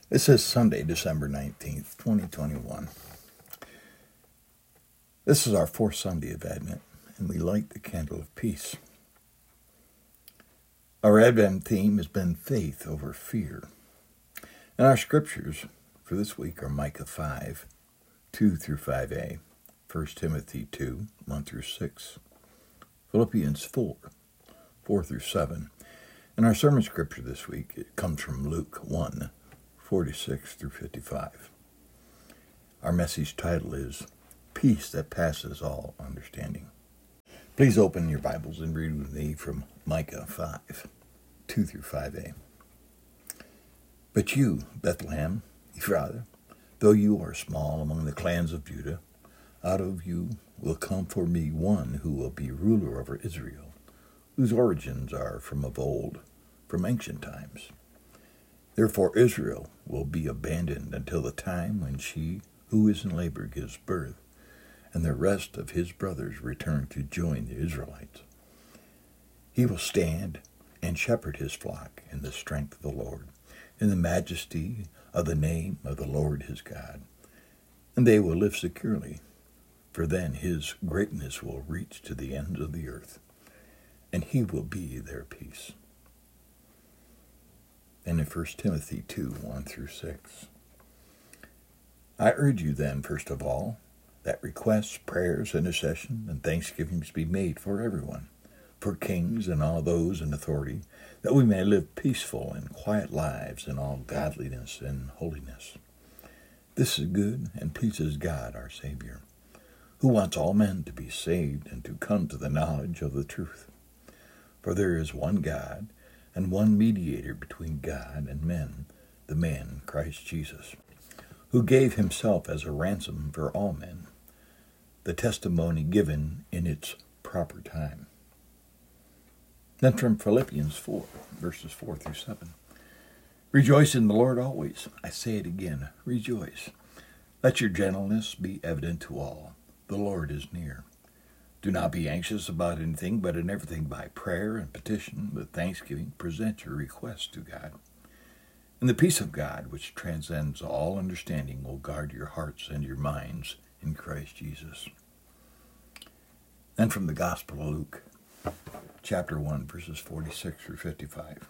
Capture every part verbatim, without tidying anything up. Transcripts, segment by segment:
This is Sunday, December nineteenth, twenty twenty-one. This is our fourth Sunday of Advent, and we light the candle of peace. Our Advent theme has been faith over fear. And our scriptures for this week are Micah five, two through five a, First Timothy two, one through six, Philippians four, four through seven, and our sermon scripture this week it comes from Luke one, forty-six through fifty-five. Our message title is Peace That Passes All Understanding. Please open your Bibles and read with me from Micah five, two through five a. But you, Bethlehem, Ephrathah, though you are small among the clans of Judah, out of you will come for me one who will be ruler over Israel, whose origins are from of old, from ancient times. Therefore Israel will be abandoned until the time when she who is in labor gives birth, and the rest of his brothers return to join the Israelites. He will stand and shepherd his flock in the strength of the Lord, in the majesty of the name of the Lord his God. And they will live securely, for then his greatness will reach to the ends of the earth, and he will be their peace. And in First Timothy two, one through six. I urge you then, first of all, that requests, prayers, intercession, and thanksgivings be made for everyone, for kings and all those in authority, that we may live peaceful and quiet lives in all godliness and holiness. This is good and pleases God our Savior, who wants all men to be saved and to come to the knowledge of the truth. For there is one God, and one mediator between God and men, the man Christ Jesus, who gave himself as a ransom for all men, the testimony given in its proper time. Then from Philippians four, verses four through seven. Rejoice in the Lord always. I say it again, rejoice. Let your gentleness be evident to all. The Lord is near. Do not be anxious about anything, but in everything by prayer and petition, with thanksgiving, present your requests to God. And the peace of God, which transcends all understanding, will guard your hearts and your minds in Christ Jesus. And from the Gospel of Luke, chapter one, verses forty-six through fifty-five.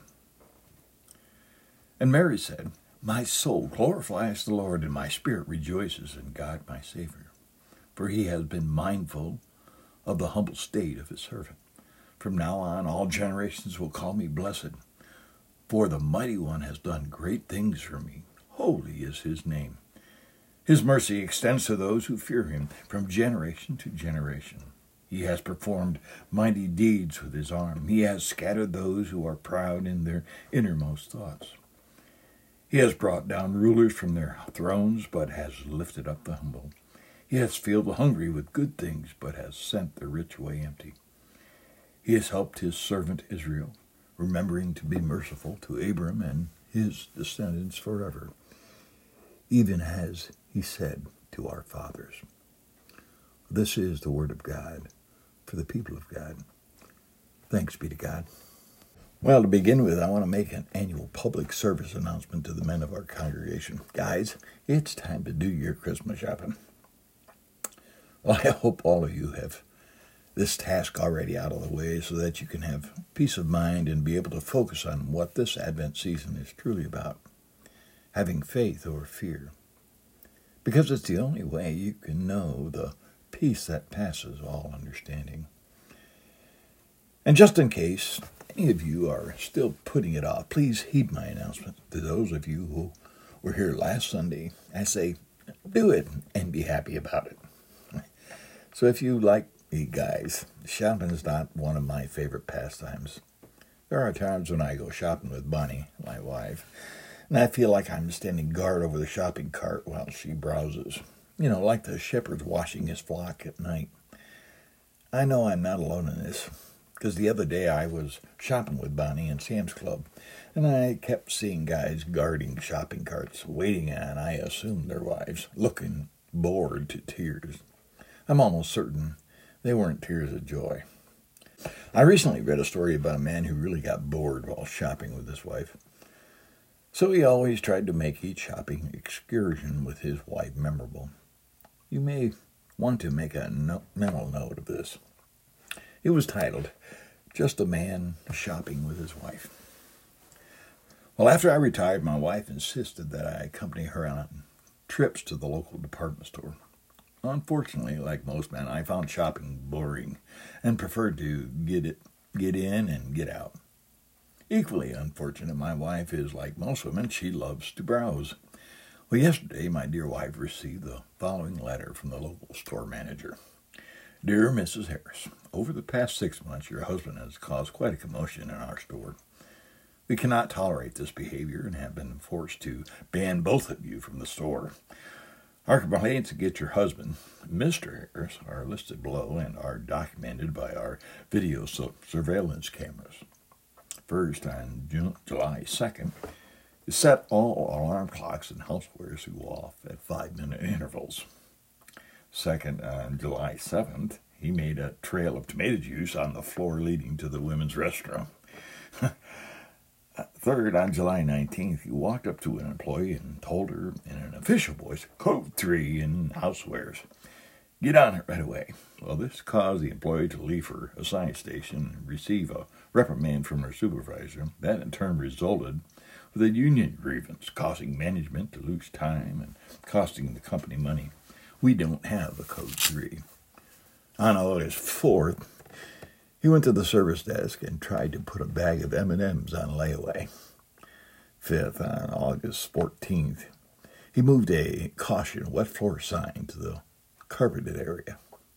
And Mary said, My soul glorifies the Lord, and my spirit rejoices in God my Savior, for he has been mindful of the humble state of his servant. From now on, all generations will call me blessed, for the Mighty One has done great things for me. Holy is his name. His mercy extends to those who fear him from generation to generation. He has performed mighty deeds with his arm. He has scattered those who are proud in their innermost thoughts. He has brought down rulers from their thrones, but has lifted up the humble. He has filled the hungry with good things, but has sent the rich away empty. He has helped his servant Israel, remembering to be merciful to Abram and his descendants forever, even as he said to our fathers. This is the word of God for the people of God. Thanks be to God. Well, to begin with, I want to make an annual public service announcement to the men of our congregation. Guys, it's time to do your Christmas shopping. Well, I hope all of you have this task already out of the way so that you can have peace of mind and be able to focus on what this Advent season is truly about, having faith over fear. Because it's the only way you can know the peace that passes all understanding. And just in case any of you are still putting it off, please heed my announcement. To those of you who were here last Sunday, I say, do it and be happy about it. So if you like me, guys, shopping is not one of my favorite pastimes. There are times when I go shopping with Bonnie, my wife, and I feel like I'm standing guard over the shopping cart while she browses. You know, like the shepherd washing his flock at night. I know I'm not alone in this, because the other day I was shopping with Bonnie in Sam's Club, and I kept seeing guys guarding shopping carts, waiting on, I assume, their wives, looking bored to tears. I'm almost certain they weren't tears of joy. I recently read a story about a man who really got bored while shopping with his wife. So he always tried to make each shopping excursion with his wife memorable. You may want to make a no- mental note of this. It was titled, Just a Man Shopping with His Wife. Well, after I retired, my wife insisted that I accompany her on trips to the local department store. Unfortunately, like most men, I found shopping boring and preferred to get it, get in and get out. Equally unfortunate, my wife is like most women, she loves to browse. Well, yesterday, my dear wife received the following letter from the local store manager. Dear Missus Harris, over the past six months, your husband has caused quite a commotion in our store. We cannot tolerate this behavior and have been forced to ban both of you from the store. Our complaints against your husband, Mister Harris, are listed below and are documented by our video surveillance cameras. First, on June, July second, you set all alarm clocks and housewares to go off at five-minute intervals. Second, on July seventh, he made a trail of tomato juice on the floor leading to the women's restroom. Third, on July nineteenth, he walked up to an employee and told her in an official voice, Code three in housewares. Get on it right away. Well, this caused the employee to leave her assigned station and receive a reprimand from her supervisor. That in turn resulted with a union grievance, causing management to lose time and costing the company money. We don't have a Code three. On August fourth, he went to the service desk and tried to put a bag of M and M's on layaway. Fifth, on August fourteenth, he moved a caution wet floor sign to the carpeted area.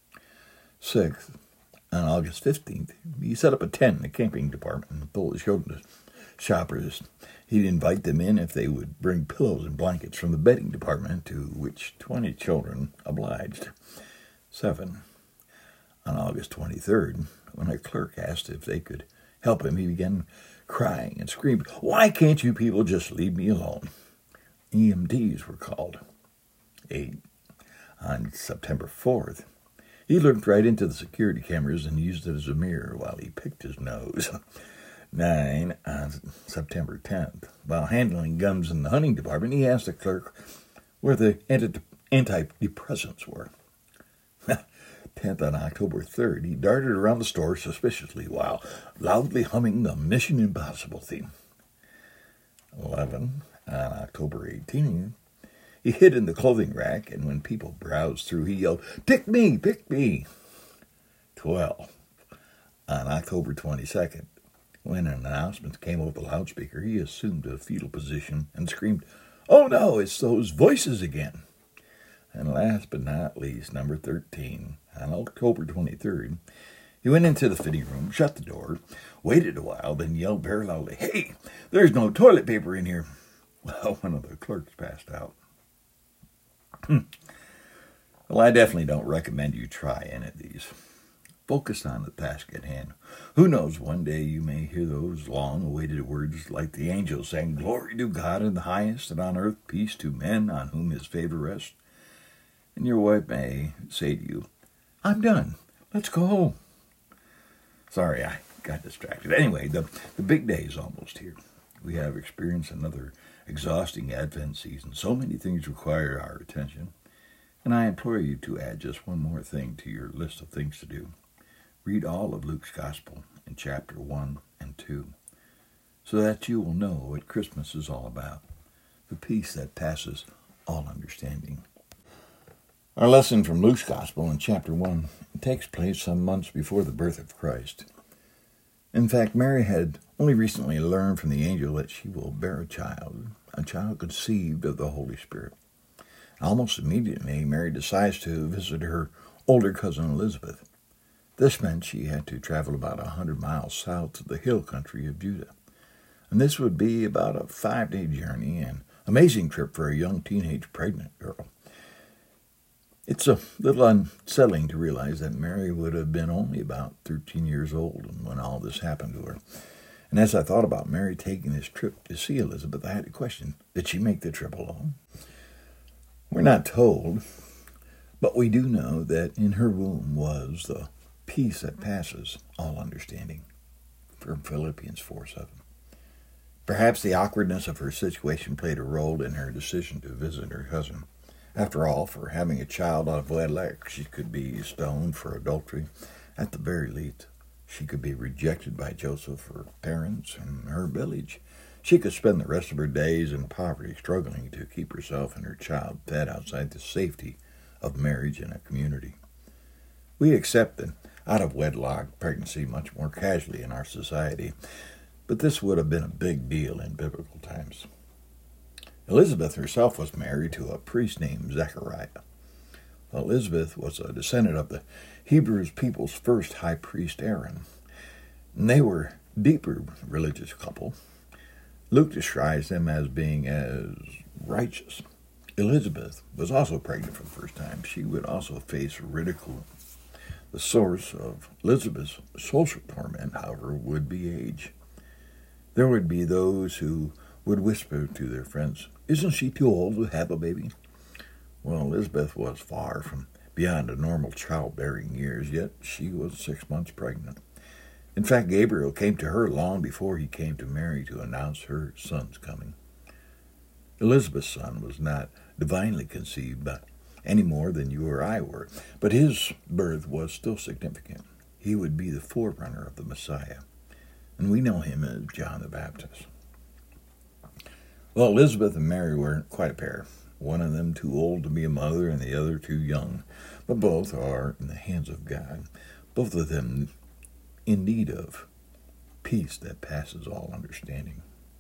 Sixth, on August fifteenth, he set up a tent in the camping department and told the children shoppers he'd invite them in if they would bring pillows and blankets from the bedding department, to which twenty children obliged. Seven, on August twenty-third, when a clerk asked if they could help him, he began crying and screaming, Why can't you people just leave me alone? E M Ts were called. Eight, on September fourth, he looked right into the security cameras and used it as a mirror while he picked his nose. Nine, on September tenth, while handling gums in the hunting department, he asked the clerk where the antidepressants were. tenth, on October third, he darted around the store suspiciously while loudly humming the Mission Impossible theme. eleven, on October eighteenth, he hid in the clothing rack, and when people browsed through, he yelled, Pick me, pick me. twelve, on October twenty-second, when an announcement came over the loudspeaker, he assumed a fetal position and screamed, Oh no, it's those voices again. And last but not least, number thirteen, on October twenty-third, he went into the fitting room, shut the door, waited a while, then yelled very loudly, Hey, there's no toilet paper in here. Well, one of the clerks passed out. Well, I definitely don't recommend you try any of these. Focus on the task at hand. Who knows, one day you may hear those long-awaited words like the angels saying, Glory to God in the highest, and on earth peace to men on whom his favor rests. And your wife may say to you, I'm done. Let's go home. Sorry, I got distracted. Anyway, the, the big day is almost here. We have experienced another exhausting Advent season. So many things require our attention. And I implore you to add just one more thing to your list of things to do. Read all of Luke's Gospel in chapter one and two, so that you will know what Christmas is all about, the peace that passes all understanding. Our lesson from Luke's Gospel in chapter one takes place some months before the birth of Christ. In fact, Mary had only recently learned from the angel that she will bear a child, a child conceived of the Holy Spirit. Almost immediately, Mary decides to visit her older cousin Elizabeth. This meant she had to travel about a hundred miles south to the hill country of Judah. And this would be about a five-day journey, and amazing trip for a young teenage pregnant girl. It's a little unsettling to realize that Mary would have been only about thirteen years old when all this happened to her. And as I thought about Mary taking this trip to see Elizabeth, I had to question, did she make the trip alone? We're not told, but we do know that in her womb was the peace that passes all understanding, from Philippians four seven. Perhaps the awkwardness of her situation played a role in her decision to visit her cousin. After all, for having a child out of wedlock, she could be stoned for adultery. At the very least, she could be rejected by Joseph, her parents, and her village. She could spend the rest of her days in poverty, struggling to keep herself and her child fed outside the safety of marriage and a community. We accept an out-of-wedlock pregnancy much more casually in our society, but this would have been a big deal in biblical times. Elizabeth herself was married to a priest named Zechariah. Elizabeth was a descendant of the Hebrew people's first high priest Aaron, and they were a deeper religious couple. Luke describes them as being as righteous. Elizabeth was also pregnant for the first time. She would also face ridicule. The source of Elizabeth's social torment, however, would be age. There would be those who would whisper to their friends, "Isn't she too old to have a baby?" Well, Elizabeth was far from beyond a normal childbearing years, yet she was six months pregnant. In fact, Gabriel came to her long before he came to Mary to announce her son's coming. Elizabeth's son was not divinely conceived by any more than you or I were, but his birth was still significant. He would be the forerunner of the Messiah, and we know him as John the Baptist. Well, Elizabeth and Mary weren't quite a pair, one of them too old to be a mother and the other too young, but both are in the hands of God, both of them in need of peace that passes all understanding.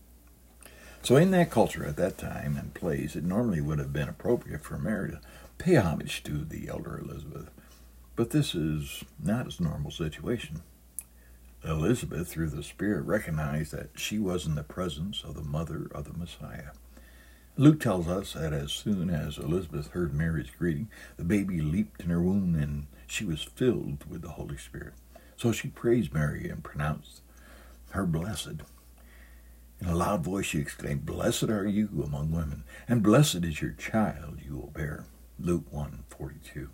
So in that culture at that time and place, it normally would have been appropriate for Mary to pay homage to the elder Elizabeth. But this is not a normal situation. Elizabeth, through the Spirit, recognized that she was in the presence of the mother of the Messiah. Luke tells us that as soon as Elizabeth heard Mary's greeting, the baby leaped in her womb and she was filled with the Holy Spirit. So she praised Mary and pronounced her blessed. In a loud voice she exclaimed, "Blessed are you among women, and blessed is your child you will bear." Luke one forty-two.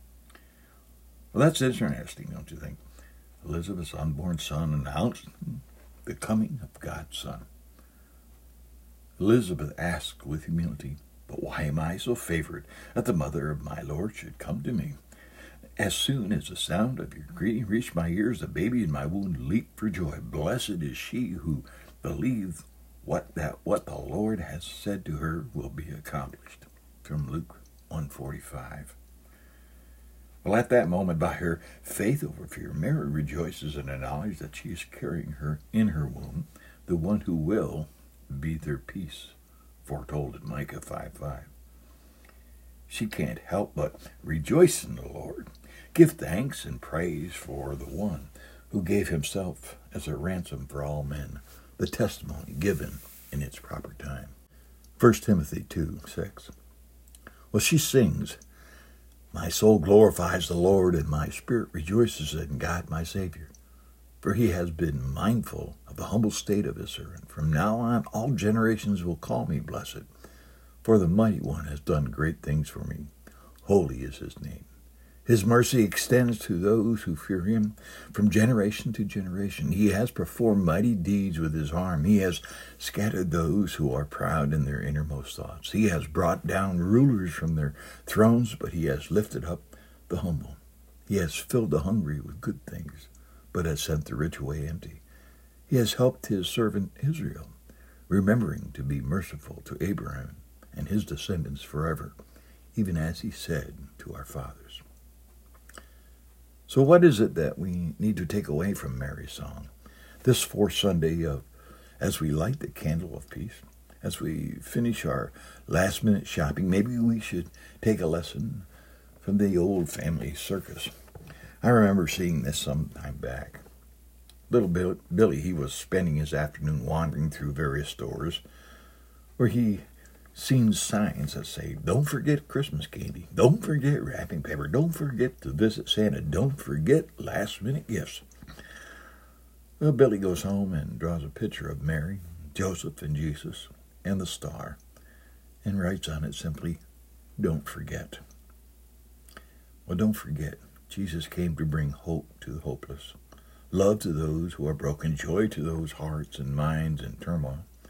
Well, that's interesting, don't you think? Elizabeth's unborn son announced the coming of God's Son. Elizabeth asked with humility, "But why am I so favored that the mother of my Lord should come to me? As soon as the sound of your greeting reached my ears, the baby in my womb leaped for joy. Blessed is she who believes what that what the Lord has said to her will be accomplished." From Luke one forty-five. Well, at that moment, by her faith over fear, Mary rejoices in the knowledge that she is carrying her in her womb the one who will be their peace, foretold in Micah five five. She can't help but rejoice in the Lord, give thanks and praise for the one who gave himself as a ransom for all men, the testimony given in its proper time. First Timothy two six. Well, she sings, "My soul glorifies the Lord, and my spirit rejoices in God my Savior. For he has been mindful of the humble state of his servant. From now on all generations will call me blessed. For the Mighty One has done great things for me. Holy is his name. His mercy extends to those who fear him from generation to generation. He has performed mighty deeds with his arm. He has scattered those who are proud in their innermost thoughts. He has brought down rulers from their thrones, but he has lifted up the humble. He has filled the hungry with good things, but has sent the rich away empty. He has helped his servant Israel, remembering to be merciful to Abraham and his descendants forever, even as he said to our fathers." So what is it that we need to take away from Mary's song? This fourth Sunday of as we light the candle of peace, as we finish our last-minute shopping, maybe we should take a lesson from the old family circus. I remember seeing this some time back. Little Bill, Billy, he was spending his afternoon wandering through various stores where he seen signs that say, "Don't forget Christmas candy. Don't forget wrapping paper. Don't forget to visit Santa. Don't forget last-minute gifts." Well, Billy goes home and draws a picture of Mary, Joseph, and Jesus, and the star, and writes on it simply, "Don't forget." Well, don't forget, Jesus came to bring hope to the hopeless, love to those who are broken, joy to those hearts and minds in turmoil.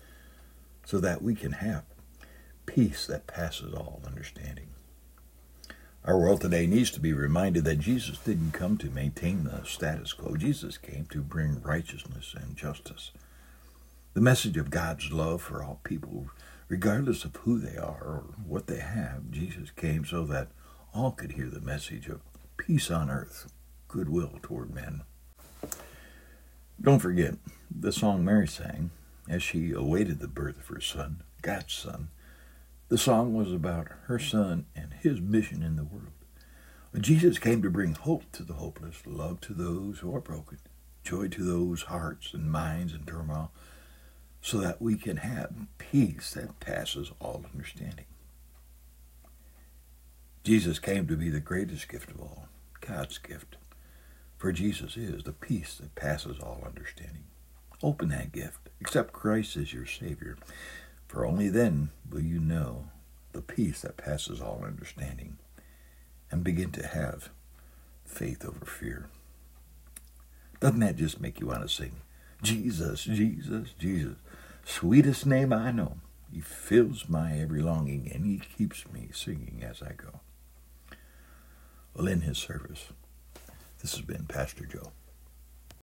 so that we can have peace that passes all understanding. Our world today needs to be reminded that Jesus didn't come to maintain the status quo. Jesus came to bring righteousness and justice. The message of God's love for all people, regardless of who they are or what they have, Jesus came so that all could hear the message of peace on earth, goodwill toward men. Don't forget the song Mary sang as she awaited the birth of her son, God's son. The song was about her son and his mission in the world. Jesus came to bring hope to the hopeless, love to those who are broken, joy to those hearts and minds in turmoil, so that we can have peace that passes all understanding. Jesus came to be the greatest gift of all, God's gift. For Jesus is the peace that passes all understanding. Open that gift. Accept Christ as your Savior. For only then will you know the peace that passes all understanding and begin to have faith over fear. Doesn't that just make you want to sing, Jesus, Jesus, Jesus, sweetest name I know. He fills my every longing and he keeps me singing as I go. Well, in his service, this has been Pastor Joe.